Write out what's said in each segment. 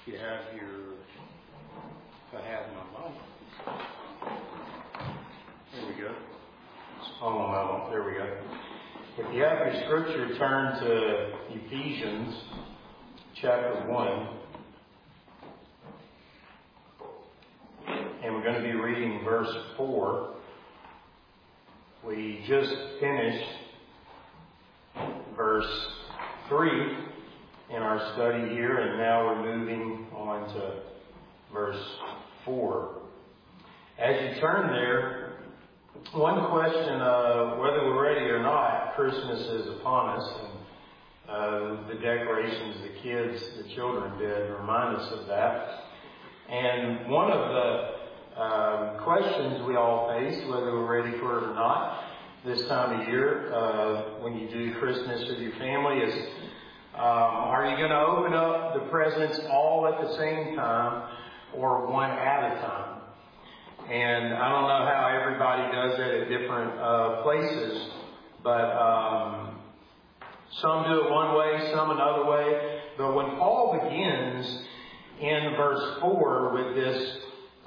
you have your, if I have my mic. There we go. Oh, there we go. If you have your scripture, turn to Ephesians chapter 1. And we're going to be reading verse 4. We just finished verse 3 in our study here, and now we're moving on to verse 4. As you turn there, one question, whether we're ready or not, Christmas is upon us, and the decorations the kids, the children did remind us of that. And one of the questions we all face, whether we're ready for it or not, this time of year, when you do Christmas with your family, is are you going to open up the presents all at the same time or one at a time? And I don't know how everybody does it at different places, but some do it one way, some another way. But when Paul begins in verse 4 with this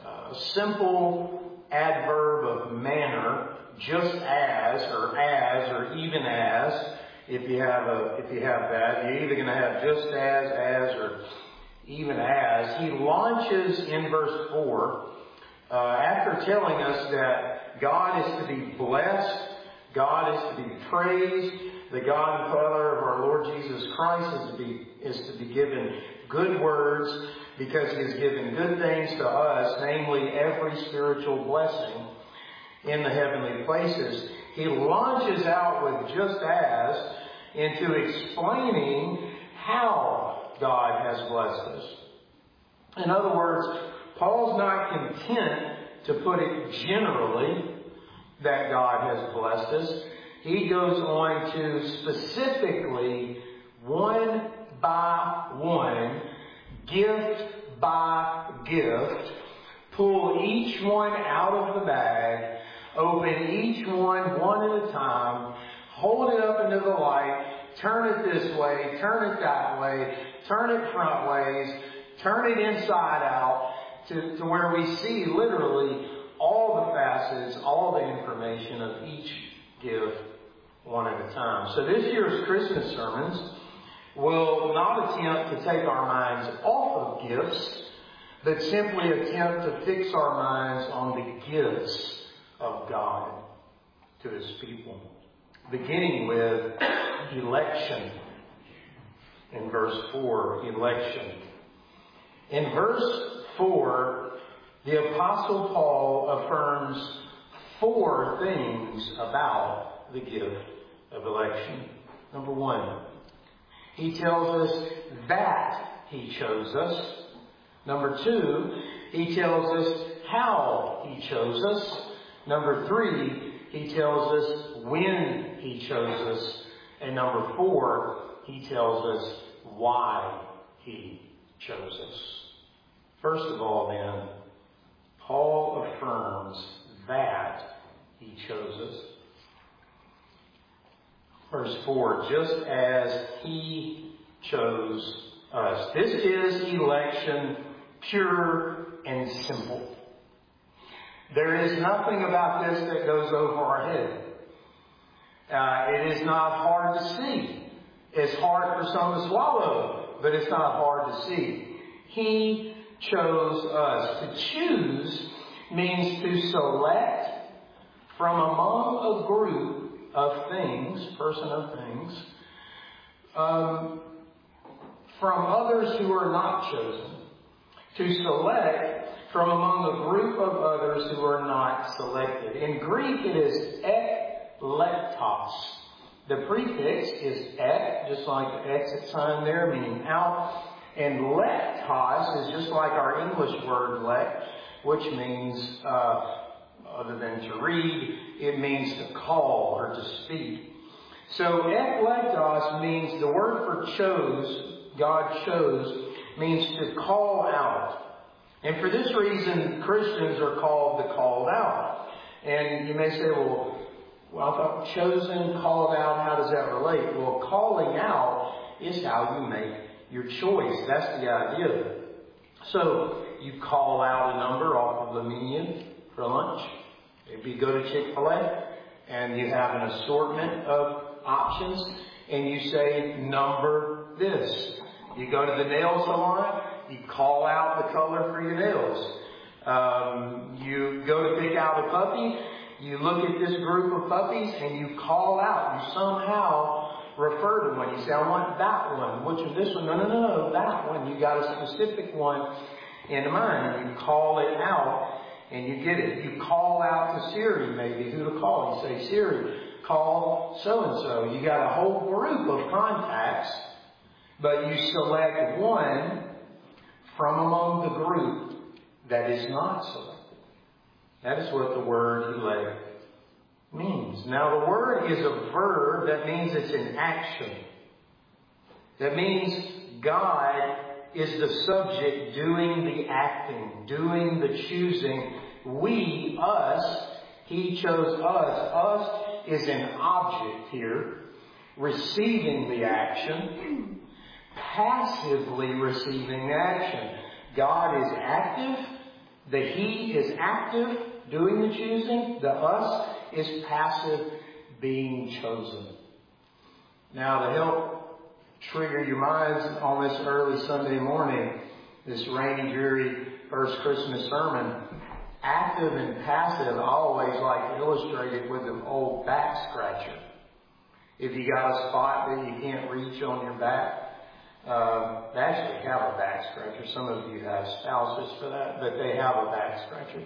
simple adverb of manner, just as, or even as, if you have that, you're either going to have just as, or even as. He launches in verse 4, after telling us that God is to be blessed, God is to be praised, the God and Father of our Lord Jesus Christ is to be given good words, because He has given good things to us, namely every spiritual blessing in the heavenly places. He launches out with just as into explaining how God has blessed us. In other words, Paul's not content to put it generally that God has blessed us. He goes on to specifically, one by one, gift by gift, pull each one out of the bag, open each one at a time, hold it up into the light, turn it this way, turn it that way, turn it front ways, turn it inside out, to where we see literally all the facets, all the information of each gift one at a time. So this year's Christmas sermons will not attempt to take our minds off of gifts, but simply attempt to fix our minds on the gifts of God to His people. Beginning with election. In verse 4, election. In verse 4, the Apostle Paul affirms 4 things about the gift of election. Number 1, he tells us that He chose us. Number 2, He tells us how He chose us. Number 3, He tells us when He chose us. And number 4, He tells us why He chose us. First of all, then, Paul affirms that He chose us. Verse 4, just as He chose us. This is election pure and simple. There is nothing about this that goes over our head. It is not hard to see. It's hard for some to swallow, but it's not hard to see. He chose us. To choose means to select from among a group of things, person of things, from others who are not chosen. To select from among a group of others who are not selected. In Greek it is eklektos. The prefix is ek, just like the exit sign there, meaning out. And lektos is just like our English word lek, which means, other than to read, it means to call or to speak. So eklektos means, the word for chose, God chose, means to call out. And for this reason, Christians are called the called out. And you may say, well, I thought chosen, called out, how does that relate? Well, calling out is how you make your choice. That's the idea. So you call out a number off of the menu for lunch. Maybe you go to Chick-fil-A and you have an assortment of options and you say, number this. You go to the nail salon, you call out the color for your nails. You go to pick out a puppy, you look at this group of puppies and you call out. You somehow refer to one. You say, I want that one. Which of this one? No, that one. You got a specific one in mind. And you call it out and you get it. You call out to Siri maybe who to call. You say, Siri, call so-and-so. You got a whole group of contacts, but you select one from among the group that is not selected. That is what the word elect means. Now the word is a verb. That means it's an action. That means God is the subject doing the acting, doing the choosing. We, us, He chose us. Us is an object here, receiving the action, passively receiving the action. God is active. The He is active, doing the choosing. The us is passive, being chosen. Now, to help trigger your minds on this early Sunday morning, this rainy, dreary first Christmas sermon, active and passive, I always like to illustrate it with an old back scratcher. If you got a spot that you can't reach on your back, they actually have a back scratcher. Some of you have spouses for that, but they have a back scratcher.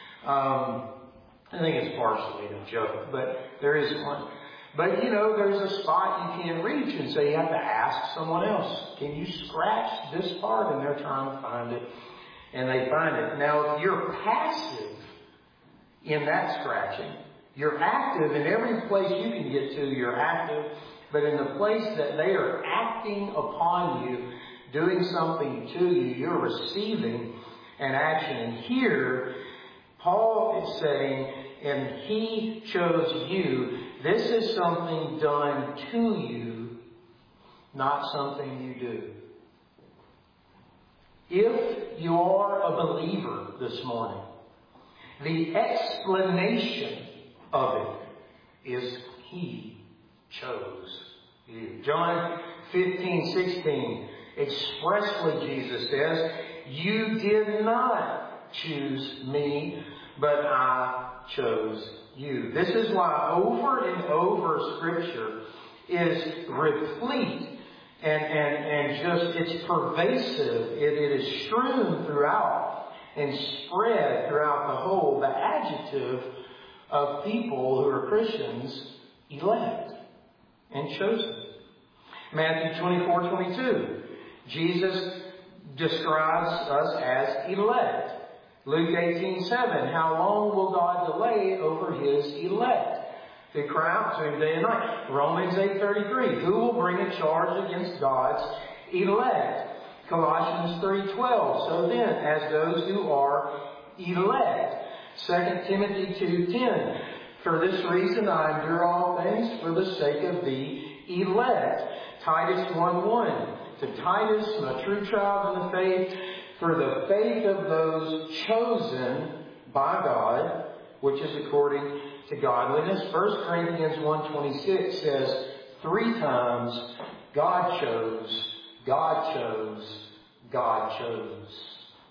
I think it's partially a joke, but there is one. But there's a spot you can't reach, and so you have to ask someone else, can you scratch this part? And they're trying to find it, and they find it. Now, if you're passive in that scratching, you're active in every place you can get to, you're active. But in the place that they are acting upon you, doing something to you, you're receiving an action. And here, Paul is saying, and He chose you. This is something done to you, not something you do. If you are a believer this morning, the explanation of it is He chose you. John 15:16, expressly Jesus says, you did not choose me, but I chose you. This is why over and over Scripture is replete and just, it's pervasive. It is strewn throughout and spread throughout the whole, the adjective of people who are Christians, elect and chosen. Matthew 24:22, Jesus describes us as elect. Luke 18:7, how long will God delay over His elect? They cry out to Him day and night. Romans 8:33, who will bring a charge against God's elect? Colossians 3:12, so then, as those who are elect. 2 Timothy 2:10, for this reason I endure all things for the sake of the elect. Titus 1:1, to Titus, my true child in the faith, for the faith of those chosen by God, which is according to godliness. 1 Corinthians 1:26 says 3 times, God chose, God chose, God chose.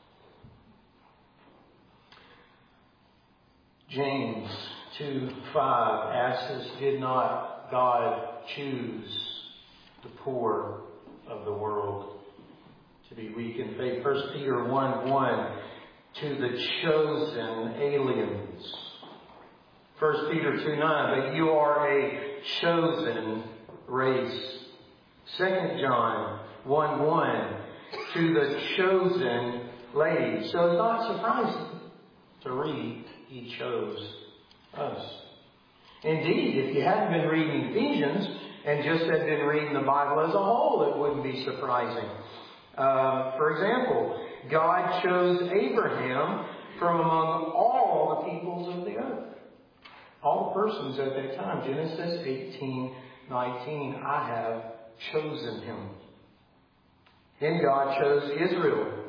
James 2:5 asks us, did not God choose the poor of the world to be weak in faith? 1 Peter 1:1, to the chosen aliens. 1 Peter 2:9, but you are a chosen race. 2 John 1:1, to the chosen lady. So it's not surprising to read, He chose us. Indeed, if you hadn't been reading Ephesians and just had been reading the Bible as a whole, it wouldn't be surprising. For example, God chose Abraham from among all the peoples of the earth. All the persons at that time. Genesis 18:19, I have chosen him. Then God chose Israel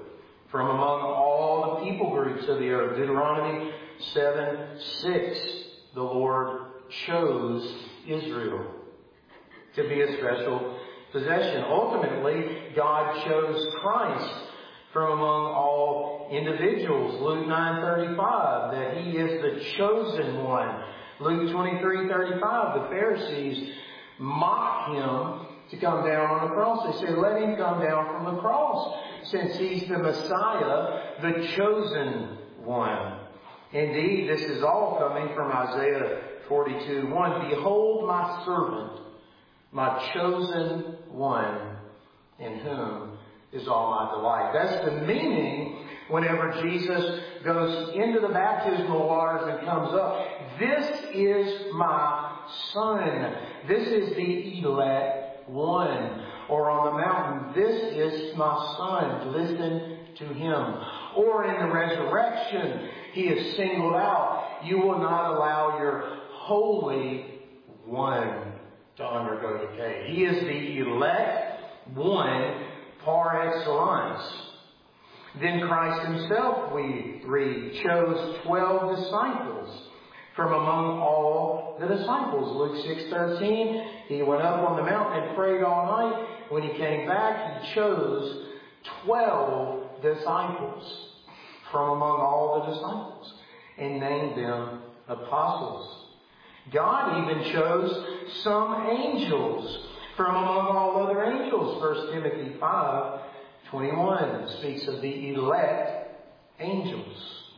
from among all the people groups of the earth. Deuteronomy 7:6. The Lord chose Israel to be a special possession. Ultimately, God chose Christ from among all individuals. Luke 9:35, that He is the chosen one. Luke 23:35, the Pharisees mocked Him to come down on the cross. They said, let Him come down from the cross, since He's the Messiah, the chosen one. Indeed, this is all coming from Isaiah 42:1. Behold my servant, my chosen one, in whom is all my delight. That's the meaning whenever Jesus goes into the baptismal waters and comes up. This is my Son. This is the elect one. Or on the mountain, this is my Son. Listen to Him. Or in the resurrection, He is singled out. You will not allow your Holy One to undergo decay. He is the elect one par excellence. Then Christ Himself, we read, chose 12 disciples from among all the disciples. Luke 6:13, He went up on the mountain and prayed all night. When He came back, He chose 12 disciples from among all the disciples and named them apostles. God even chose some angels from among all other angels. 1 Timothy 5:21 speaks of the elect angels.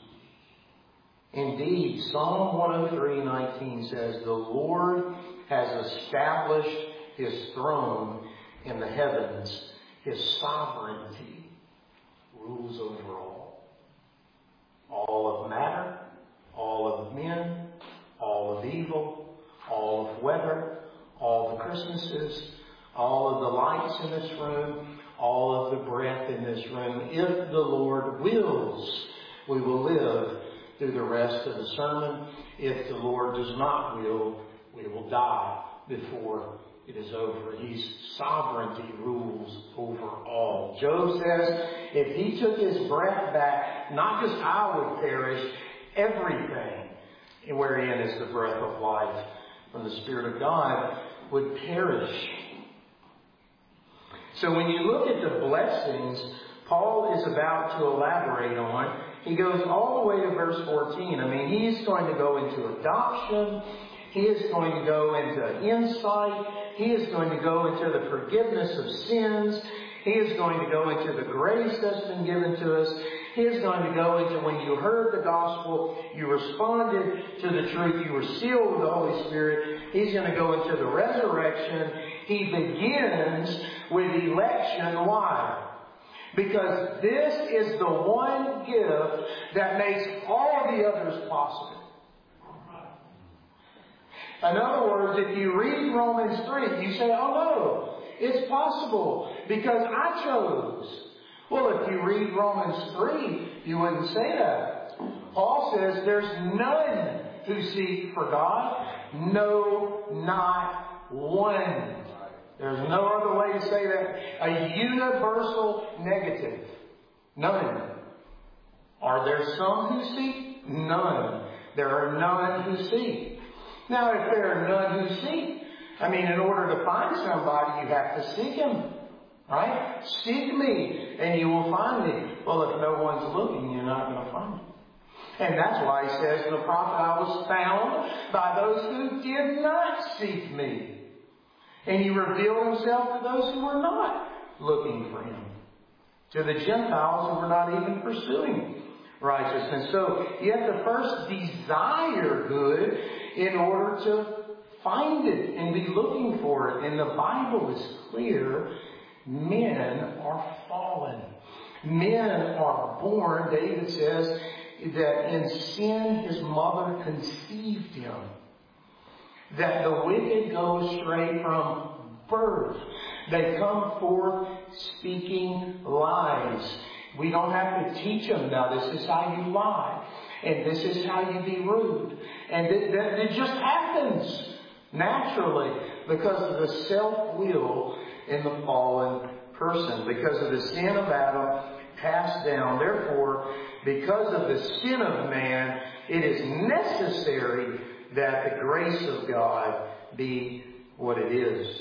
Indeed, Psalm 103:19 says, the Lord has established His throne in the heavens. His sovereignty rules over all. All of matter, all of men, all of evil, all of weather, all the Christmases, all of the lights in this room, all of the breath in this room. If the Lord wills, we will live through the rest of the sermon. If the Lord does not will, we will die before it is over. His sovereignty rules over all. Job says, if He took His breath back, not just I would perish, everything wherein is the breath of life from the Spirit of God would perish. So when you look at the blessings Paul is about to elaborate on, he goes all the way to verse 14. I mean, he's going to go into adoption. He is going to go into insight. He is going to go into the forgiveness of sins. He is going to go into the grace that's been given to us. He is going to go into when you heard the gospel, you responded to the truth, you were sealed with the Holy Spirit. He's going to go into the resurrection. He begins with election. Why? Because this is the one gift that makes all the others possible. In other words, if you read Romans 3, you say, oh no, it's possible because I chose. Well, if you read Romans 3, you wouldn't say that. Paul says there's none who seek for God. No, not one. There's no other way to say that. A universal negative. None. Are there some who seek? None. There are none who seek. Now, if there are none who seek, I mean, in order to find somebody, you have to seek Him. Right? Seek me, and you will find me. Well, if no one's looking, you're not going to find me. And that's why he says in the prophet, I was found by those who did not seek me. And He revealed Himself to those who were not looking for Him. To the Gentiles who were not even pursuing righteousness. So you have to first desire good in order to find it and be looking for it. And the Bible is clear. Men are fallen. Men are born, David says, that in sin his mother conceived him. That the wicked go astray from birth. They come forth speaking lies. We don't have to teach them, now this is how you lie. And this is how you be rude. And it just happens naturally because of the self-will in the fallen person. Because of the sin of Adam passed down. Therefore, because of the sin of man, it is necessary that the grace of God be what it is.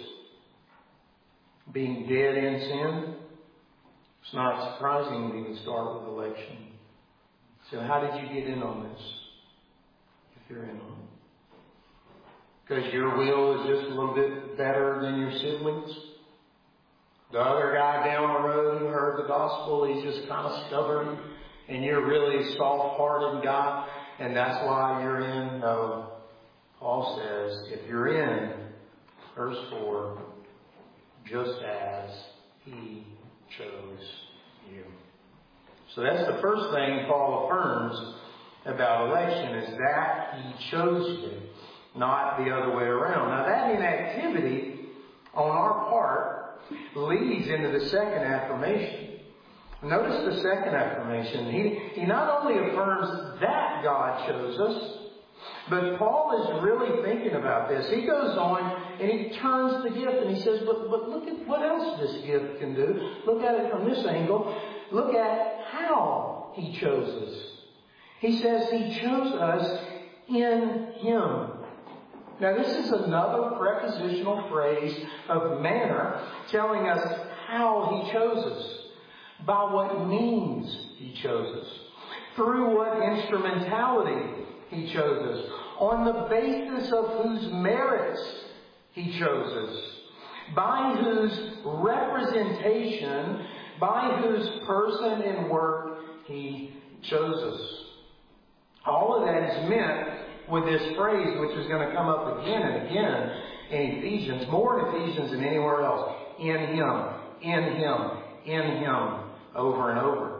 Being dead in sin, it's not surprising we can start with election. So how did you get in on this? If you're in on it. Because your will is just a little bit better than your siblings? The other guy down the road who heard the gospel, he's just kind of stubborn, and you're really a soft-hearted guy, and that's why you're in? No. Paul says, if you're in, verse 4, just as He chose you. So that's the first thing Paul affirms about election, is that He chose you, not the other way around. Now that inactivity on our part leads into the second affirmation. Notice the second affirmation. He not only affirms that God chose us, but Paul is really thinking about this. He goes on and he turns the gift and he says, but look at what else this gift can do. Look at it from this angle. Look at how He chose us. He says He chose us in Him. Now this is another prepositional phrase of manner telling us how He chose us. By what means He chose us. Through what instrumentality He chose us. On the basis of whose merits He chose us. By whose representation, by whose person and work He chose us. All of that is meant with this phrase, which is going to come up again and again in Ephesians, more in Ephesians than anywhere else. In Him, in Him, in Him, over and over.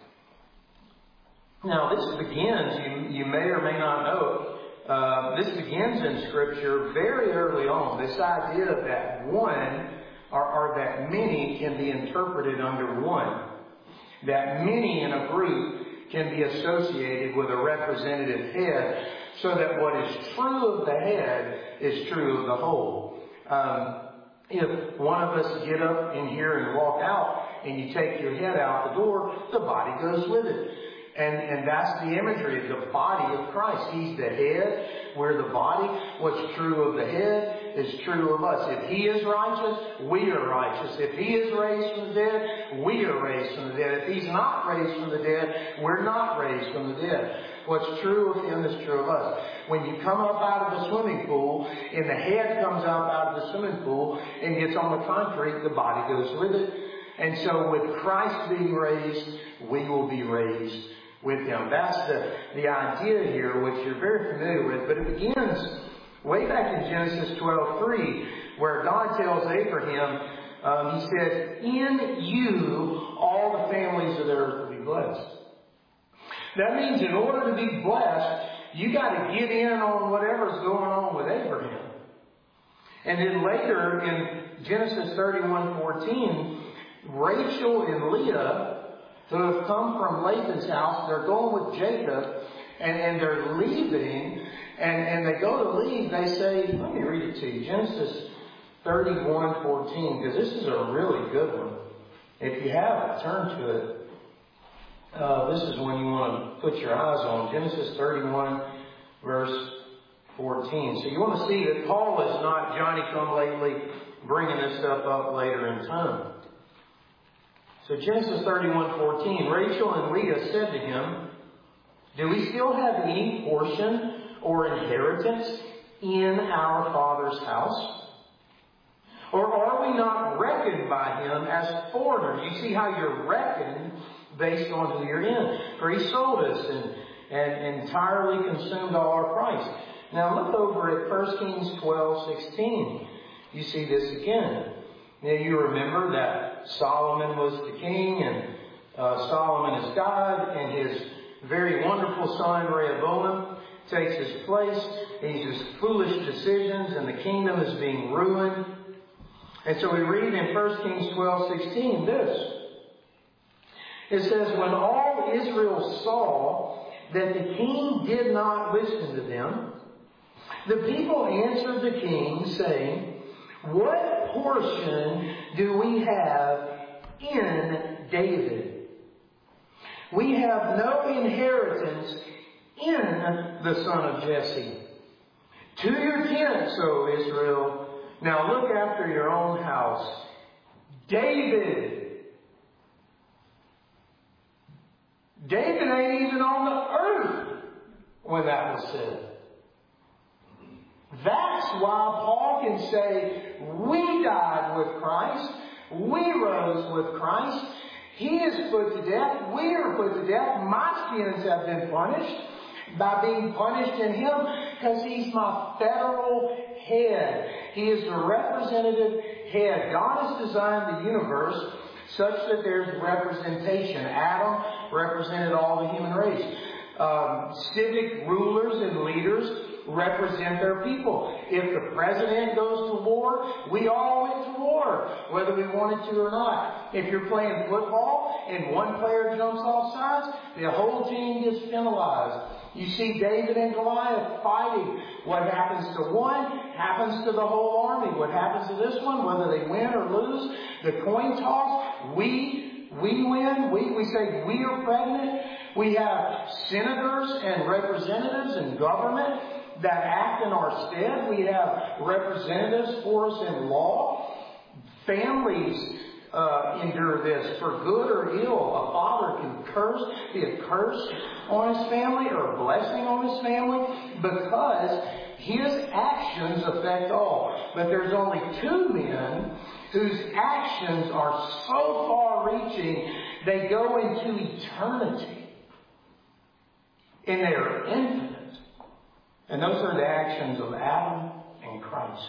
Now this begins, you may or may not know, this begins in Scripture very early on. This idea that one, or that many can be interpreted under one. That many in a group can be associated with a representative head, so that what is true of the head is true of the whole. If one of us get up in here and walk out, and you take your head out the door, the body goes with it. And that's the imagery of the body of Christ. He's the head, we're the body. What's true of the head is true of us. If He is righteous, we are righteous. If He is raised from the dead, we are raised from the dead. If He's not raised from the dead, we're not raised from the dead. What's true of Him is true of us. When you come up out of the swimming pool, and the head comes up out of the swimming pool and gets on the concrete, the body goes with it. And so with Christ being raised, we will be raised with Him. That's the idea here, which you're very familiar with. But it begins way back in Genesis 12:3, where God tells Abraham, He said, in you all the families of the earth will be blessed. That means in order to be blessed, you got to get in on whatever's going on with Abraham. And then later in Genesis 31:14, Rachel and Leah, who have come from Laban's house, they're going with Jacob, and they're leaving, and they go to leave, they say, let me read it to you, Genesis 31:14, because this is a really good one. If you have it, turn to it. This is one you want to put your eyes on. Genesis 31, verse 14. So you want to see that Paul is not Johnny-come-lately bringing this stuff up later in time. So Genesis 31:14, Rachel and Leah said to him, do we still have any portion or inheritance in our father's house? Or are we not reckoned by him as foreigners? You see how you're reckoned based on who you're in. For he sold us and entirely consumed all our price. Now look over at 1 Kings 12:16. You see this again. Now you remember that Solomon was the king, and Solomon is God, and his very wonderful son Rehoboam takes his place. He uses foolish decisions, and the kingdom is being ruined. And so we read in 1 Kings 12:16 this. It says, when all Israel saw that the king did not listen to them, the people answered the king, saying, what portion do we have in David? We have no inheritance in the son of Jesse. To your tents, O Israel. Now look after your own house. David ain't even on the earth when that was said. That's why Paul can say, we died with Christ. We rose with Christ. He is put to death. We are put to death. My sins have been punished by being punished in Him because He's my federal head. He is the representative head. God has designed the universe such that there's representation. Adam represented all the human race. Civic rulers and leaders represent their people. If the president goes to war, we all went to war, whether we wanted to or not. If you're playing football and one player jumps off sides, the whole team gets penalized. You see David and Goliath fighting. What happens to one happens to the whole army. What happens to this one, whether they win or lose, the coin toss, we win. We say we are pregnant. We have senators and representatives in government that act in our stead. We have representatives for us in law. Families endure this for good or ill. A father can be a curse on his family or a blessing on his family because his actions affect all. But there's only two men whose actions are so far-reaching they go into eternity. And they are infinite. And those are the actions of Adam and Christ.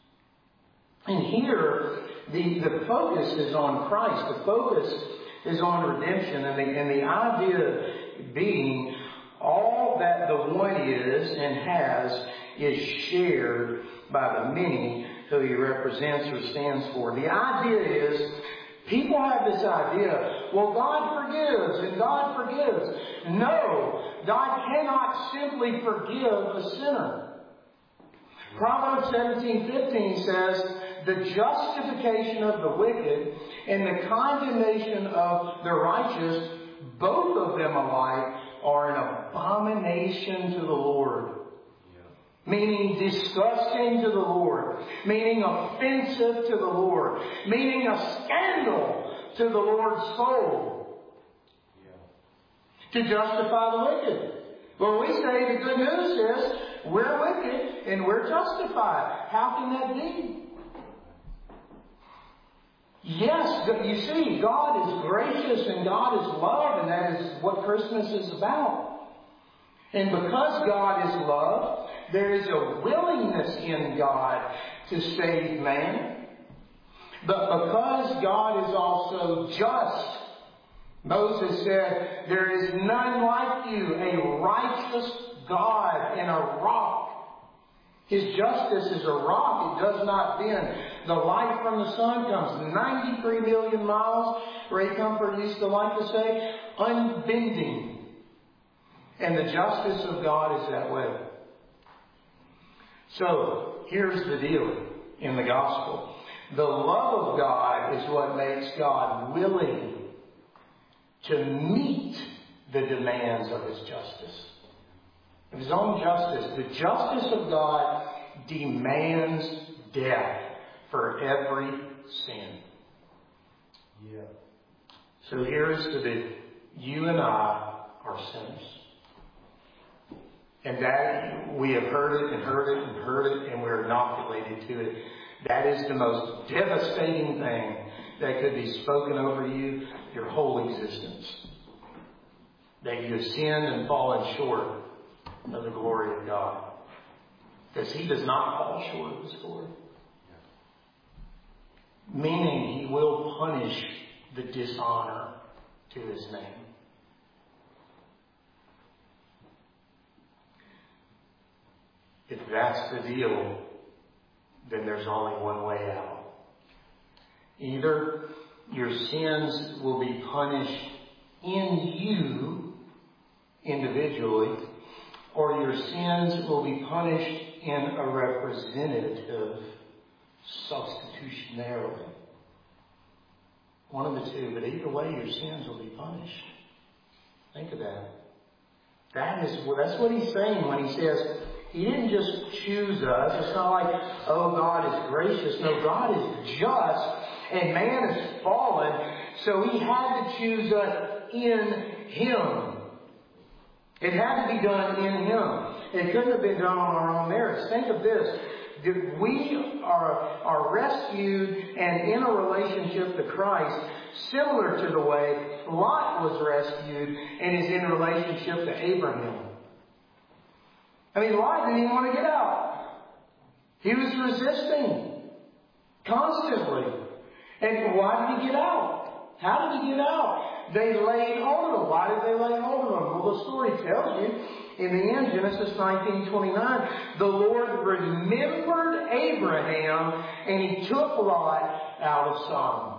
And here, the focus is on Christ. The focus is on redemption. And the idea being all that the one is and has is shared by the many who He represents or stands for. The idea is, people have this idea, well, God forgives and God forgives. No, God cannot simply forgive a sinner. Proverbs 17:15 says, the justification of the wicked and the condemnation of the righteous, both of them alike, are an abomination to the Lord. Meaning disgusting to the Lord. Meaning offensive to the Lord. Meaning a scandal to the Lord's soul. To justify the wicked. Well, we say the good news is we're wicked and we're justified. How can that be? Yes, you see, God is gracious and God is love, and that is what Christmas is about. And because God is love, there is a willingness in God to save man. But because God is also just, Moses said, there is none like you, a righteous God and a rock. His justice is a rock. It does not bend. The light from the sun comes 93 million miles, Ray Comfort used to like to say, unbending. And the justice of God is that way. So, here's the deal in the gospel. The love of God is what makes God willing to meet the demands of His justice. Of His own justice. The justice of God demands death for every sin. Yeah. So here is the deal. You and I are sinners. And that, we have heard it and heard it and heard it, and we're inoculated to it. That is the most devastating thing that could be spoken over you your whole existence. That you have sinned and fallen short of the glory of God. Because He does not fall short of His glory. Meaning He will punish the dishonor to His name. If that's the deal, then there's only one way out. Either your sins will be punished in you individually, or your sins will be punished in a representative substitutionarily. One of the two, but either way your sins will be punished. Think of that. That's what he's saying when he says, he didn't just choose us. It's not like, oh, God is gracious. No, God is just, and man is fallen, so he had to choose us in Him. It had to be done in Him. It couldn't have been done on our own merits. Think of this. We are rescued and in a relationship to Christ, similar to the way Lot was rescued and is in relationship to Abraham. I mean, Lot didn't even want to get out. He was resisting constantly. And why did he get out? How did he get out? They laid hold of him. Why did they lay hold of him? Well, the story tells you, in the end, Genesis 19:29, the Lord remembered Abraham and He took Lot out of Sodom.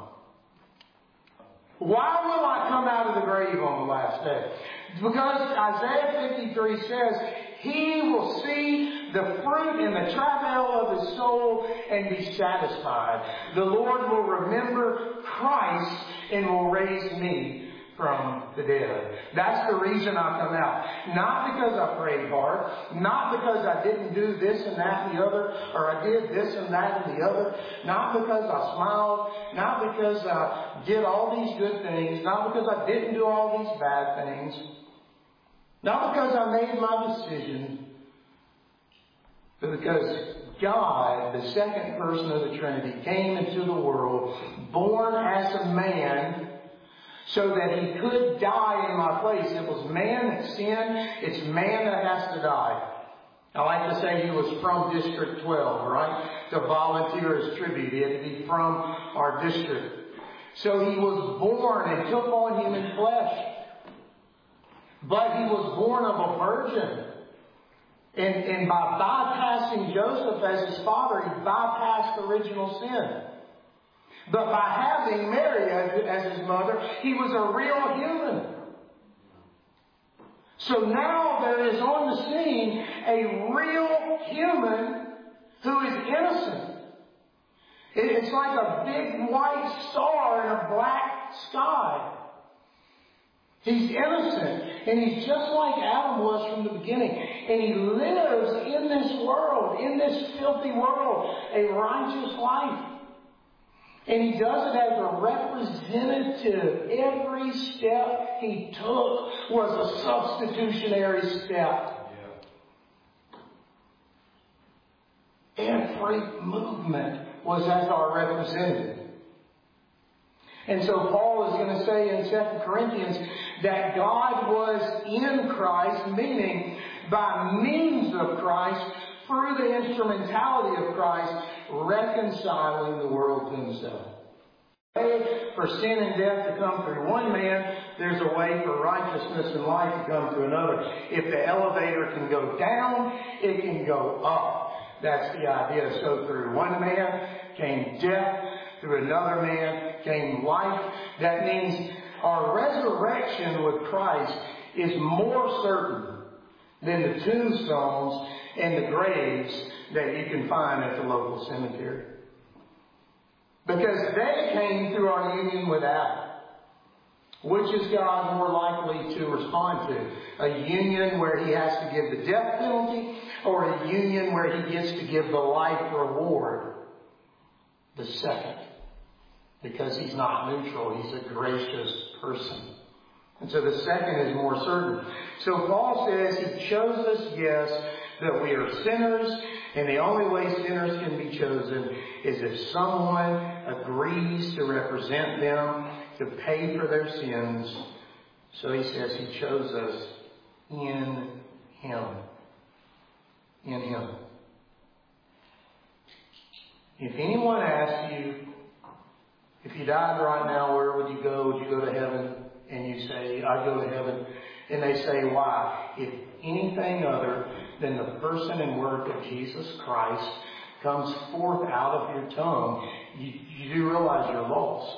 Why will I come out of the grave on the last day? Because Isaiah 53 says, He will see the fruit and the travail of His soul and be satisfied. The Lord will remember Christ and will raise me from the dead. That's the reason I come out. Not because I prayed hard. Not because I didn't do this and that and the other. Or I did this and that and the other. Not because I smiled. Not because I did all these good things. Not because I didn't do all these bad things. Not because I made my decision. But because God, the second person of the Trinity, came into the world, born as a man, so that He could die in my place. It was man that sinned. It's man that has to die. I like to say He was from District 12, right? To volunteer as tribute. He had to be from our district. So He was born and took on human flesh. But He was born of a virgin. And by bypassing Joseph as his father, He bypassed original sin. But by having Mary as His mother, He was a real human. So now there is on the scene a real human who is innocent. It's like a big white star in a black sky. He's innocent, and He's just like Adam was from the beginning. And He lives in this world, in this filthy world, a righteous life. And He does it as a representative. Every step He took was a substitutionary step. Every movement was as our representative. And so Paul is going to say in 2 Corinthians that God was in Christ, meaning by means of Christ, through the instrumentality of Christ, reconciling the world to Himself. For sin and death to come through one man, there's a way for righteousness and life to come through another. If the elevator can go down, it can go up. That's the idea. So through one man came death, through another man came life. That means our resurrection with Christ is more certain than the tombstones and the graves that you can find at the local cemetery. Because they came through our union with Adam. Which is God more likely to respond to? A union where He has to give the death penalty, or a union where He gets to give the life reward? The second. Because He's not neutral. He's a gracious person. And so the second is more certain. So Paul says He chose us, yes, that we are sinners. And the only way sinners can be chosen is if someone agrees to represent them, to pay for their sins. So he says He chose us in Him. In Him. If anyone asks you, if you died right now, where would you go? Would you go to heaven? And you say, I go to heaven. And they say, why? If anything other than the person and work of Jesus Christ comes forth out of your tongue, you do realize you're lost.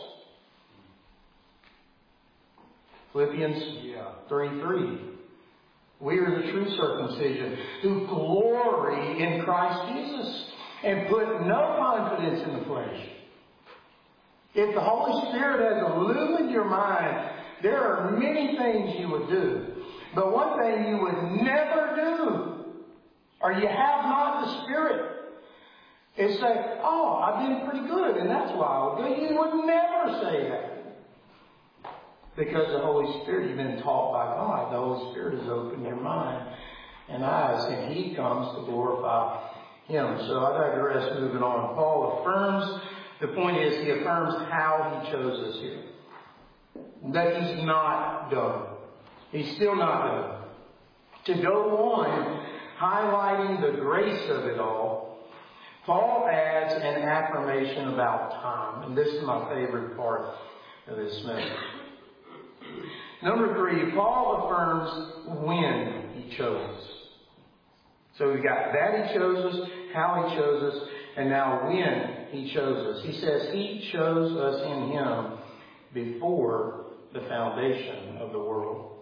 Philippians 3:3. We are the true circumcision who glory in Christ Jesus and put no confidence in the flesh. If the Holy Spirit has illumined your mind There are many things you would do. But one thing you would never do, or you have not the Spirit, is say, oh, I've been pretty good, and that's why I would go. You would never say that. Because the Holy Spirit, you've been taught by God. The Holy Spirit has opened your mind and eyes, and He comes to glorify Him. So I digress, moving on. Paul affirms, the point is, he affirms how he chose us here. That he's not done. He's still not done. To go on highlighting the grace of it all, Paul adds an affirmation about time. And this is my favorite part of this message. Number 3, Paul affirms when he chose us. So we got that he chose us, how he chose us, and now when he chose us. He says he chose us in him before the foundation of the world.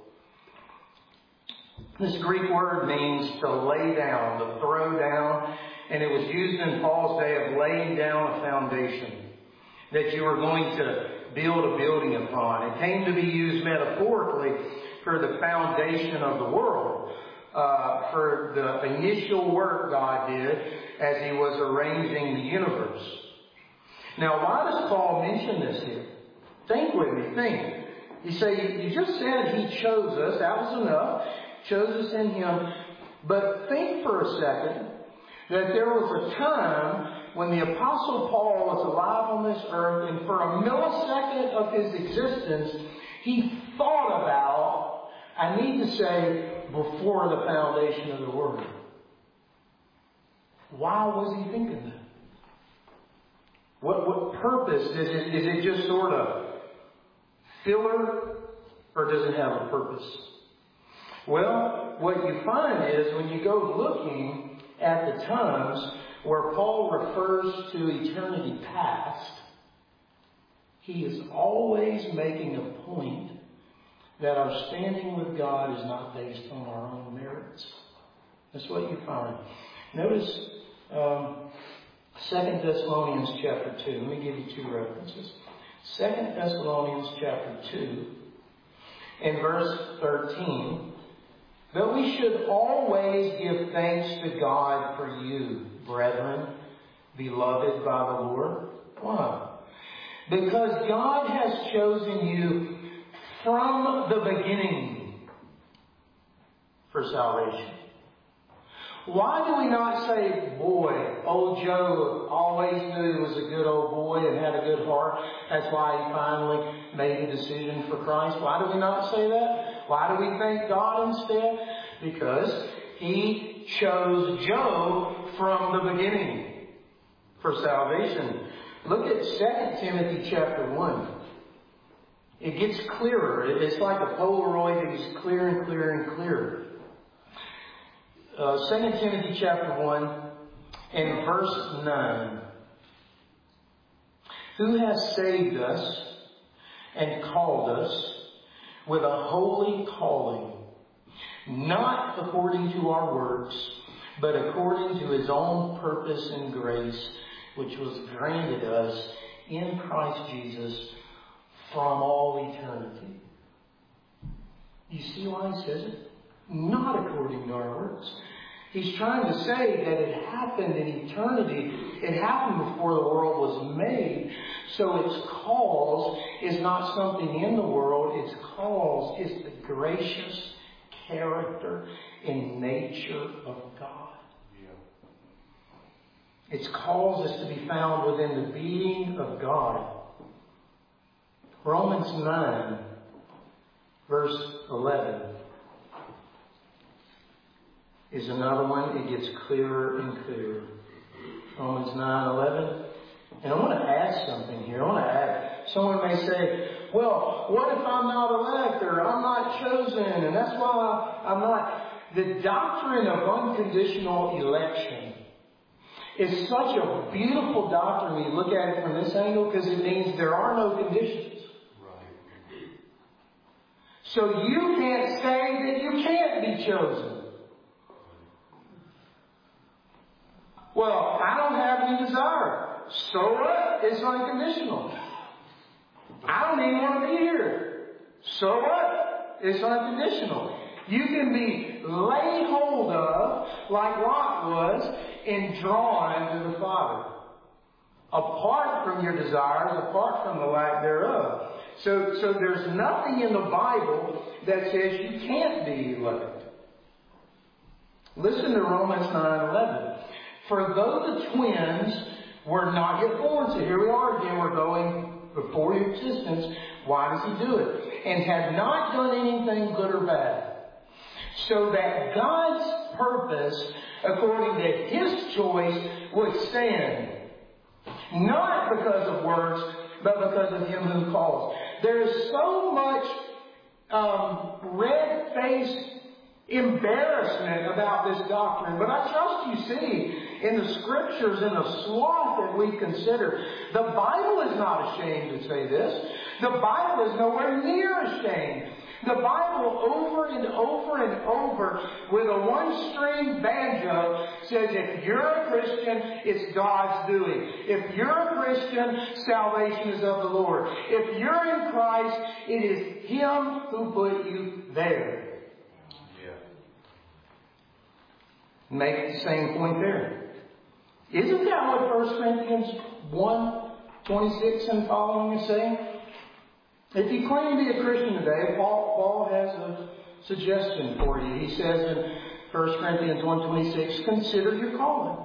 This Greek word means to lay down, to throw down, and it was used in Paul's day of laying down a foundation that you were going to build a building upon. It came to be used metaphorically for the foundation of the world, for the initial work God did as He was arranging the universe. Now, why does Paul mention this here? Think with me, think. You say, you just said He chose us, that was enough, chose us in Him, but think for a second that there was a time when the Apostle Paul was alive on this earth, and for a millisecond of his existence, he thought about, I need to say, before the foundation of the world. Why was he thinking that? What purpose? Is it just sort of filler, or does it have a purpose? Well, what you find is when you go looking at the times where Paul refers to eternity past, he is always making a point that our standing with God is not based on our own merits. That's what you find. Notice 2 Thessalonians chapter 2. Let me give you 2 references. 2 Thessalonians chapter 2 and verse 13. But we should always give thanks to God for you, brethren, beloved by the Lord. Why? Because God has chosen you from the beginning for salvation. Why do we not say, boy, old Joe always knew he was a good old boy and had a good heart. That's why he finally made a decision for Christ. Why do we not say that? Why do we thank God instead? Because He chose Joe from the beginning for salvation. Look at 2 Timothy chapter 1. It gets clearer. It's like a Polaroid. It gets clearer and clearer and clearer. 2 Timothy chapter 1 and verse 9. Who has saved us and called us with a holy calling, not according to our works, but according to His own purpose and grace, which was granted us in Christ Jesus from all eternity. You see why he says it? Not according to our works. He's trying to say that it happened in eternity. It happened before the world was made. So its cause is not something in the world. Its cause is the gracious character and nature of God. Its cause is to be found within the being of God. Romans 9, verse 11, is another one. It gets clearer and clearer. Romans 9:11. And I want to add something here. I want to add. Someone may say, well, what if I'm not elect or I'm not chosen and that's why I'm not. The doctrine of unconditional election is such a beautiful doctrine when you look at it from this angle, because it means there are no conditions. Right. So you can't say that you can't be chosen. Well, I don't have any desire. So what? It's unconditional. I don't even want to be here. So what? It's unconditional. You can be laid hold of, like Lot was, and drawn to the Father. Apart from your desires, apart from the lack thereof. So there's nothing in the Bible that says you can't be loved. Listen to Romans 9:11. For though the twins were not yet born, so here we are again, we're going before your existence. Why does He do it? And had not done anything good or bad. So that God's purpose, according to His choice, would stand. Not because of works, but because of Him who calls. There is so much red-faced embarrassment about this doctrine, but I trust you see in the Scriptures, in the sloth that we consider, the Bible is not ashamed to say this. The Bible is nowhere near ashamed. The Bible over and over and over with a one-string banjo says if you're a Christian, it's God's doing. If you're a Christian, salvation is of the Lord. If you're in Christ, it is Him who put you there. Make the same point there. Isn't that what 1 Corinthians 1:26 and following is saying? If you claim to be a Christian today, Paul has a suggestion for you. He says in 1 Corinthians 1:26, consider your calling.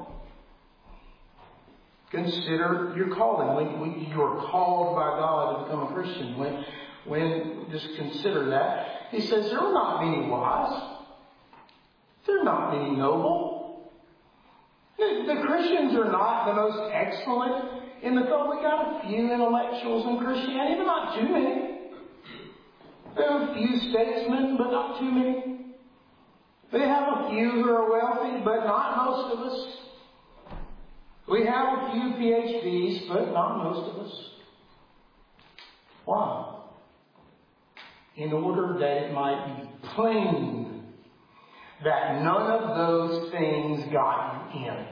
Consider your calling. When you are called by God to become a Christian, when just consider that. He says there are not many wise. There are not many noble. The Christians are not the most excellent in the field. We got a few intellectuals in Christianity, but not too many. There are a few statesmen, but not too many. They have a few who are wealthy, but not most of us. We have a few PhDs, but not most of us. Why? In order that it might be plain that none of those things got you in.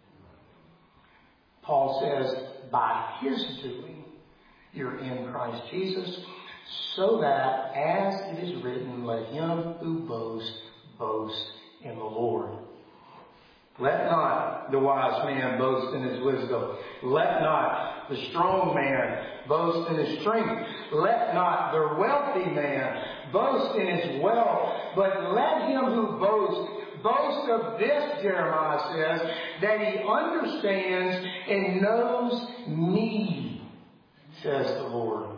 Paul says, by His doing, you're in Christ Jesus, so that, as it is written, let him who boasts, boast in the Lord. Let not the wise man boast in his wisdom. Let not the strong man boast in his strength. Let not the wealthy man boast in his wealth. But let him who boasts boast of this, Jeremiah says, that he understands and knows me, says the Lord.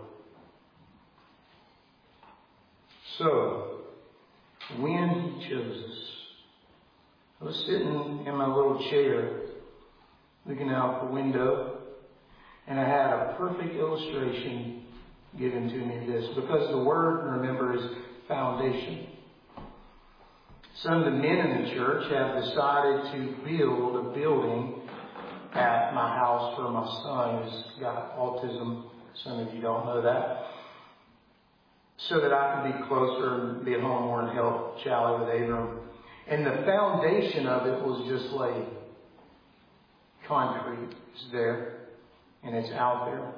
So, when He chose us, I was sitting in my little chair, looking out the window, and I had a perfect illustration given to me of this, because the word, remember, is foundation. Some of the men in the church have decided to build a building at my house for my son who's got autism. Some of you don't know that. So that I can be closer and be at home more and help Charlie with Abram. And the foundation of it was just laid. Concrete is there. And it's out there.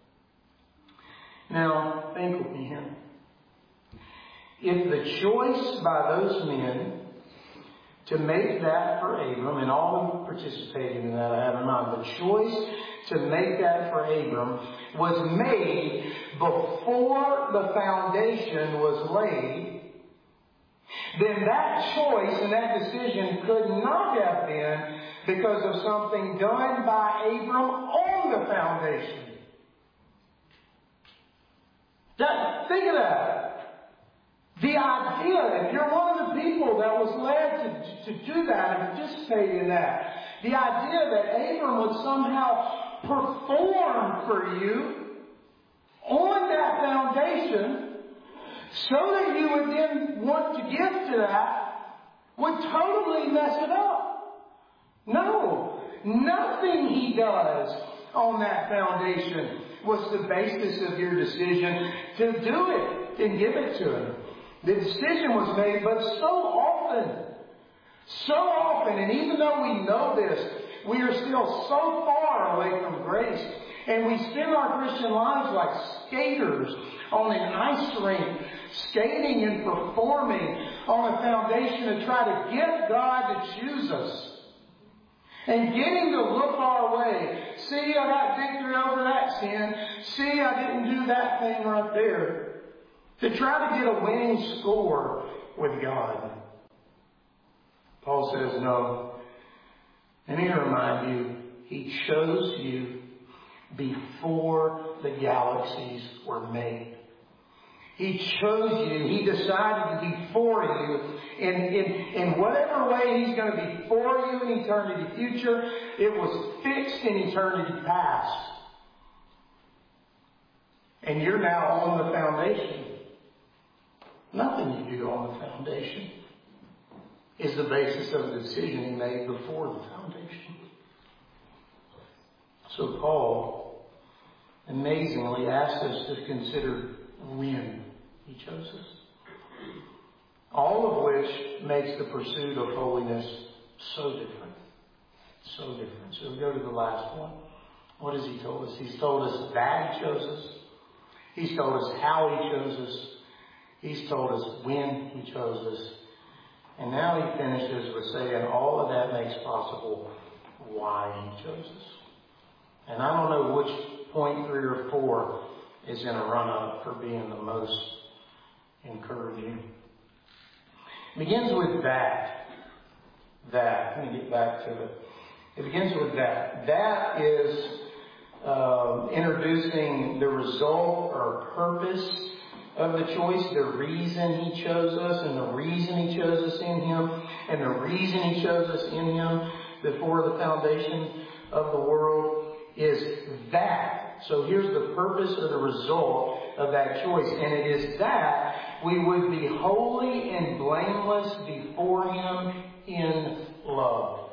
Now, think with me here. If the choice by those men to make that for Abram, and all who participated in that, I have in mind, the choice to make that for Abram was made before the foundation was laid, then that choice and that decision could not have been because of something done by Abram on the foundation. Think of that. The idea, if you're one of the people that was led to do that and participate in that, the idea that Abram would somehow perform for you on that foundation so that you would then want to give to that would totally mess it up. No, nothing He does on that foundation was the basis of your decision to do it and give it to Him. The decision was made, but so often, and even though we know this, we are still so far away from grace. And we spend our Christian lives like skaters on an ice rink, skating and performing on a foundation to try to get God to choose us. And getting to look our way. See, I got victory over that sin. See, I didn't do that thing right there. To try to get a winning score with God. Paul says, no. Let me remind you, He chose you before the galaxies were made. He chose you. He decided to be for you. In whatever way He's going to be for you in eternity future, it was fixed in eternity past. And you're now on the foundation. Nothing you do on the foundation is the basis of the decision He made before the foundation. So Paul amazingly asks us to consider when He chose us. All of which makes the pursuit of holiness so different. So different. So we go to the last one. What has He told us? He's told us that He chose us. He's told us how He chose us. He's told us when He chose us. And now He finishes with saying all of that makes possible why He chose us. And I don't know which point 3 or 4 is in a run-up for being the most encouraging. It begins with that. Let me get back to it. It begins with that. That is introducing the result or purpose of the choice, the reason He chose us, and the reason He chose us in Him, and the reason He chose us in Him before the foundation of the world is that. So here's the purpose or the result of that choice. And it is that we would be holy and blameless before Him in love.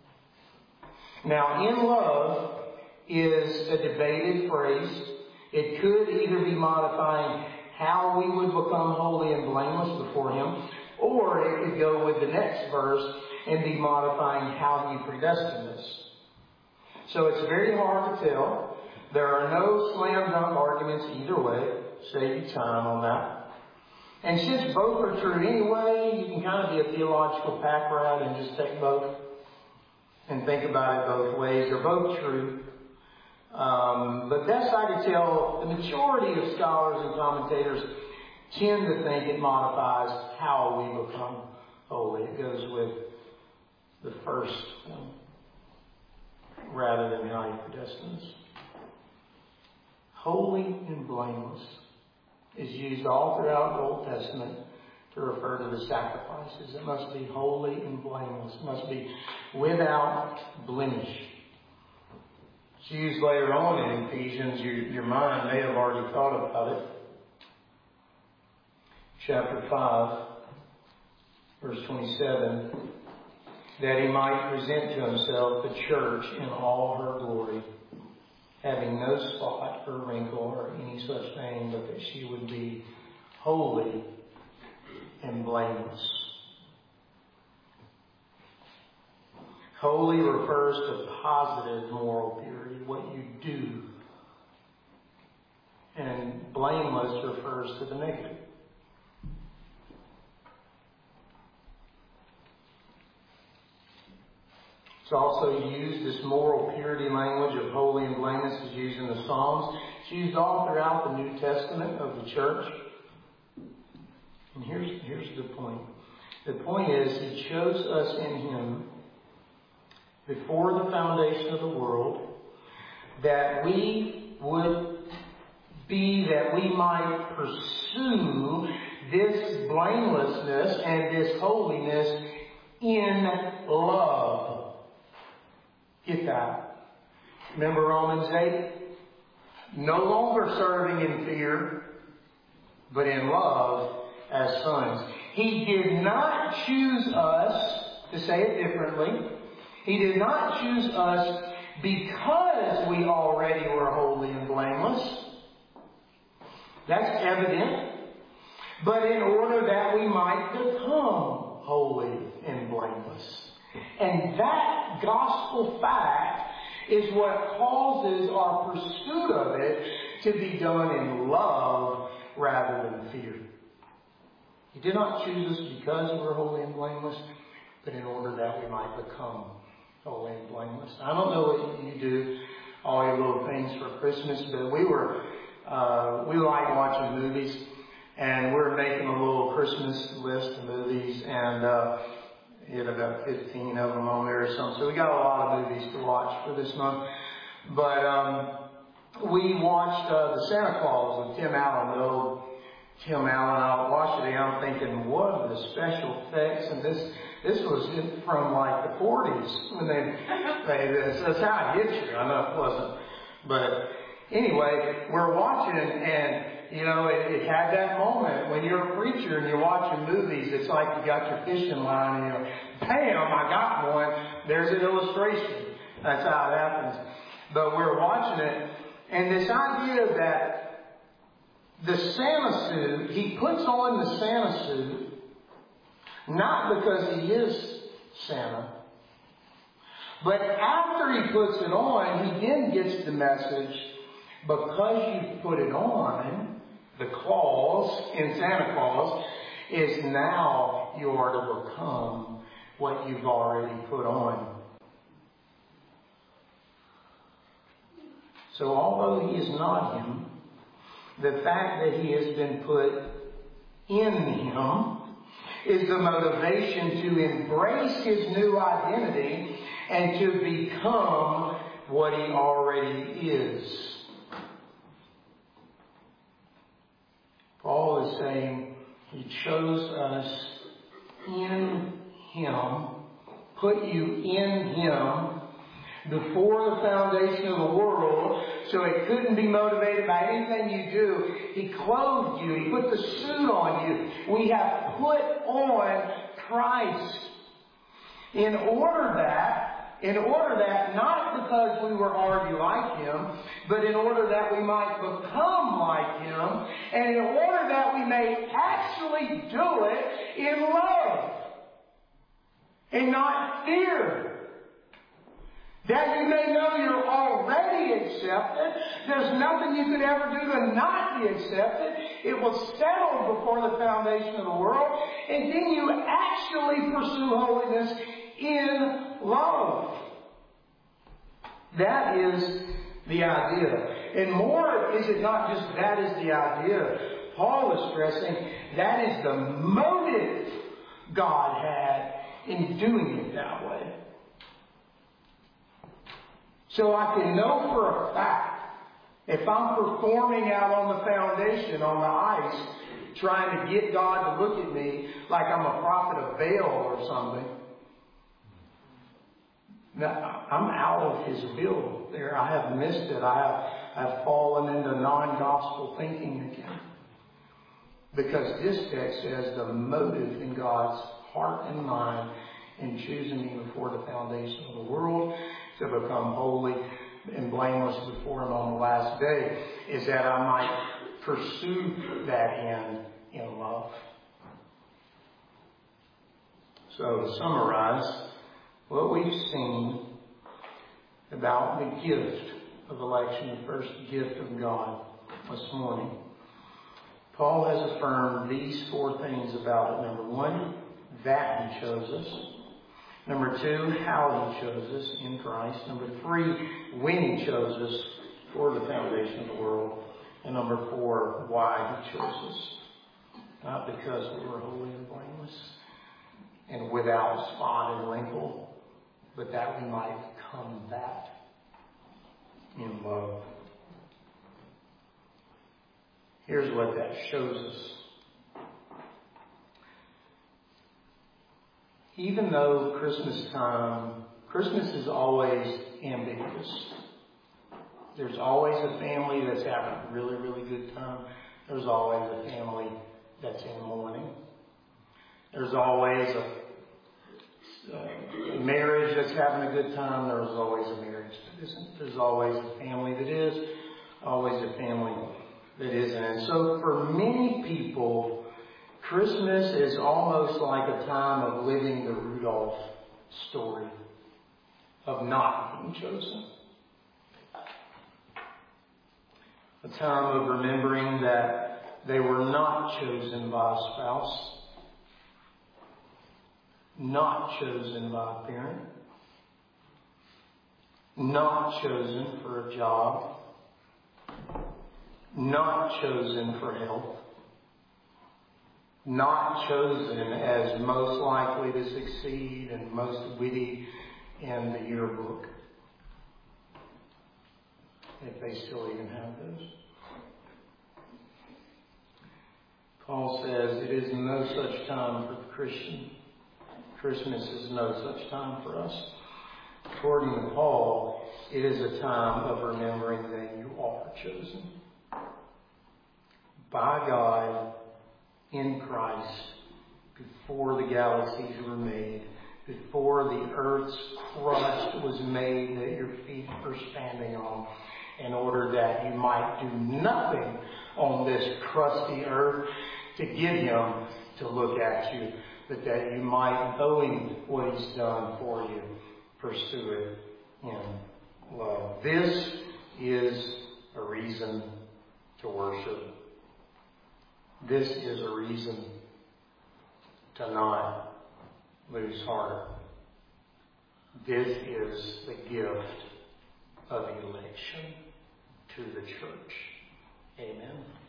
Now, in love is a debated phrase. It could either be modifying how we would become holy and blameless before Him, or it could go with the next verse and be modifying how He predestined us. So it's very hard to tell. There are no slam dunk arguments either way. Save you time on that. And since both are true anyway, you can kind of be a theological pack rat and just take both and think about it both ways. They're both true. But best I can tell, the majority of scholars and commentators tend to think it modifies how we become holy. It goes with the first one rather than how He predestines. Holy and blameless is used all throughout the Old Testament to refer to the sacrifices. It must be holy and blameless. It must be without blemish. It's used later on in Ephesians. Your mind may have already thought about it. Chapter 5, verse 27. That He might present to Himself the church in all her glory, having no spot or wrinkle or any such thing, but that she would be holy and blameless. Holy refers to positive moral purity, what you do. And blameless refers to the negative. It's also used, this moral purity language of holy and blameless is used in the Psalms. It's used all throughout the New Testament of the church. And here's the point. The point is, He chose us in Him before the foundation of the world, that we might pursue this blamelessness and this holiness in love. Get that? Remember Romans 8? No longer serving in fear, but in love as sons. He did not choose us, to say it differently, He did not choose us because we already were holy and blameless. That's evident. But in order that we might become holy and blameless. And that gospel fact is what causes our pursuit of it to be done in love rather than fear. He did not choose us because we're holy and blameless, but in order that we might become holy and blameless. I don't know what you do, all your little things for Christmas, but we like watching movies, and we're making a little Christmas list of movies, and you had about 15 of them on there or something. So we got a lot of movies to watch for this month. But we watched The Santa Claus with Tim Allen, the old Tim Allen. I watched it and I'm thinking, what are the special effects? And this was from like the 40s when they this. That's how it gets you. I know it wasn't. But anyway, we're watching and you know, it had that moment when you're a preacher and you're watching movies. It's like you got your fishing line and you're like, bam, I got one. There's an illustration. That's how it happens. But we're watching it, and this idea that the Santa suit, he puts on the Santa suit, not because he is Santa, but after he puts it on, he then gets the message, because you put it on, the clause in Santa Claus is now you are to become what you've already put on. So although he is not him, the fact that he has been put in him is the motivation to embrace his new identity and to become what he already is. Paul is saying he chose us in him, put you in him before the foundation of the world, so it couldn't be motivated by anything you do. He clothed you. He put the suit on you. We have put on Christ. In order that, not because we were already like him, but in order that we might become like him, and in order that we may actually do it in love and not fear. That you may know you're already accepted. There's nothing you could ever do to not be accepted. It was settled before the foundation of the world. And then you actually pursue holiness in love. That is the idea. And more is it not just that is the idea. Paul is stressing that is the motive God had in doing it that way. So I can know for a fact, if I'm performing out on the foundation, on the ice, trying to get God to look at me like I'm a prophet of Baal or something, I'm out of his will there. I have missed it. I have fallen into non-gospel thinking again. Because this text says the motive in God's heart and mind in choosing me before the foundation of the world to become holy and blameless before him on the last day is that I might pursue that end in love. So to summarize what we've seen about the gift of election, the first gift of God this morning, Paul has affirmed these four things about it. Number one, that he chose us. Number two, how he chose us in Christ. Number three, when he chose us for the foundation of the world. And number four, why he chose us. Not because we were holy and blameless and without spot and wrinkle, but that we might become that in love. Here's what that shows us. Even though Christmas is always ambiguous. There's always a family that's having a really, really good time. There's always a family that's in mourning. There's always a marriage that's having a good time. There's always a marriage that isn't. There's always a family that is. Always a family that isn't. And so for many people, Christmas is almost like a time of living the Rudolph story of not being chosen. A time of remembering that they were not chosen by a spouse, not chosen by a parent, not chosen for a job, not chosen for health, not chosen as most likely to succeed and most witty in the yearbook, if they still even have those. Paul says it is no such time for the Christian. Christmas is no such time for us. According to Paul, it is a time of remembering that you are chosen by God in Christ before the galaxies were made, before the earth's crust was made that your feet are standing on, in order that you might do nothing on this crusty earth to get Him to look at you, but that you might, knowing what He's done for you, pursue it in love. This is a reason to worship. This is a reason to not lose heart. This is the gift of election to the church. Amen.